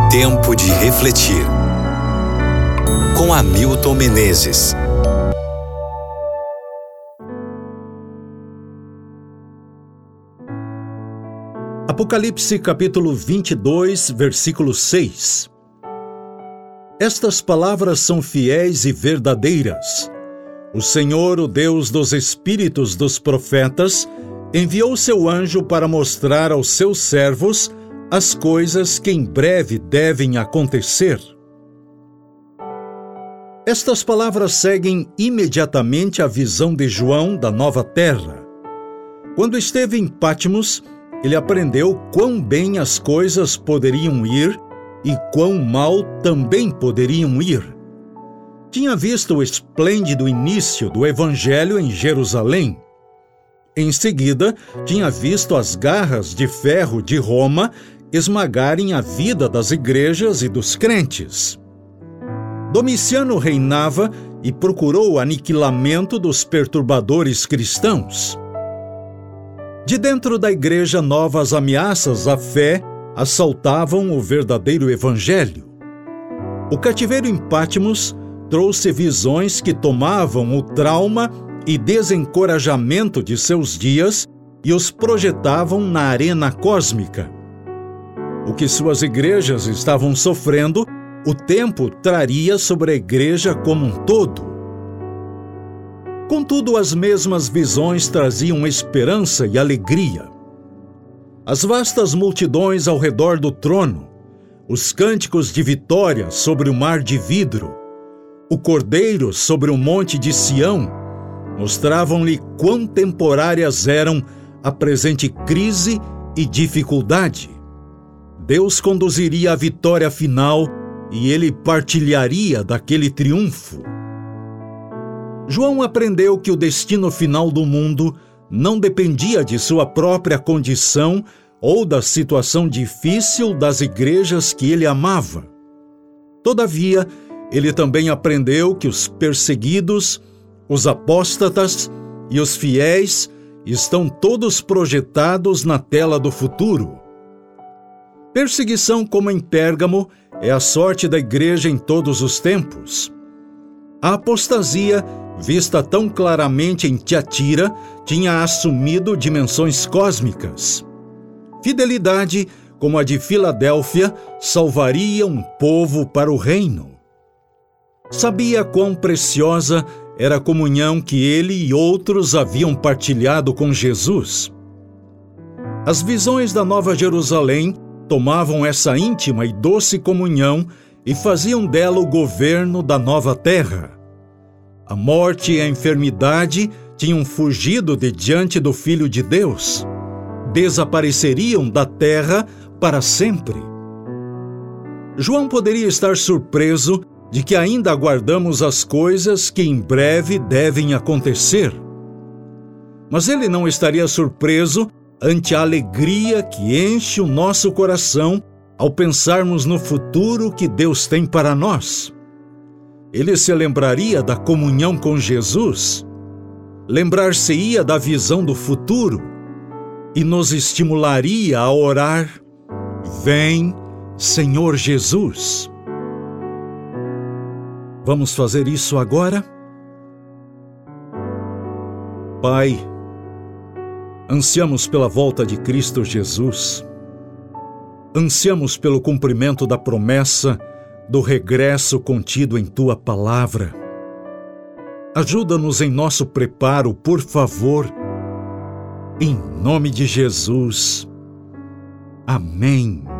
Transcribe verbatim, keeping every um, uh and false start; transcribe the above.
Tempo de refletir. Com Hamilton Menezes. Apocalipse capítulo vinte e dois, versículo seis. Estas palavras são fiéis e verdadeiras. O Senhor, o Deus dos espíritos dos profetas, enviou seu anjo para mostrar aos seus servos as coisas que em breve devem acontecer. Estas palavras seguem imediatamente a visão de João da nova terra. Quando esteve em Patmos, ele aprendeu quão bem as coisas poderiam ir e quão mal também poderiam ir. Tinha visto o esplêndido início do Evangelho em Jerusalém. Em seguida, tinha visto as garras de ferro de Roma esmagarem a vida das igrejas e dos crentes. Domiciano reinava e procurou o aniquilamento dos perturbadores cristãos. De dentro da igreja, novas ameaças à fé assaltavam o verdadeiro evangelho. O cativeiro em Patmos trouxe visões que tomavam o trauma e desencorajamento de seus dias e os projetavam na arena cósmica. O que suas igrejas estavam sofrendo, o tempo traria sobre a igreja como um todo. Contudo, as mesmas visões traziam esperança e alegria. As vastas multidões ao redor do trono, os cânticos de vitória sobre o mar de vidro, o cordeiro sobre o monte de Sião, mostravam-lhe quão temporárias eram a presente crise e dificuldade. Deus conduziria a vitória final e ele partilharia daquele triunfo. João aprendeu que o destino final do mundo não dependia de sua própria condição ou da situação difícil das igrejas que ele amava. Todavia, ele também aprendeu que os perseguidos, os apóstatas e os fiéis estão todos projetados na tela do futuro. Perseguição como em Pérgamo é a sorte da igreja em todos os tempos. A apostasia, vista tão claramente em Tiatira, tinha assumido dimensões cósmicas. Fidelidade, como a de Filadélfia, salvaria um povo para o reino. Sabia quão preciosa era a comunhão que ele e outros haviam partilhado com Jesus. As visões da Nova Jerusalém tomavam essa íntima e doce comunhão e faziam dela o governo da nova terra. A morte e a enfermidade tinham fugido de diante do Filho de Deus. Desapareceriam da terra para sempre. João poderia estar surpreso de que ainda aguardamos as coisas que em breve devem acontecer. Mas ele não estaria surpreso ante a alegria que enche o nosso coração ao pensarmos no futuro que Deus tem para nós. Ele se lembraria da comunhão com Jesus, lembrar-se-ia da visão do futuro e nos estimularia a orar: Vem, Senhor Jesus. Vamos fazer isso agora? Pai, ansiamos pela volta de Cristo Jesus. Ansiamos pelo cumprimento da promessa do regresso contido em Tua palavra. Ajuda-nos em nosso preparo, por favor. Em nome de Jesus. Amém.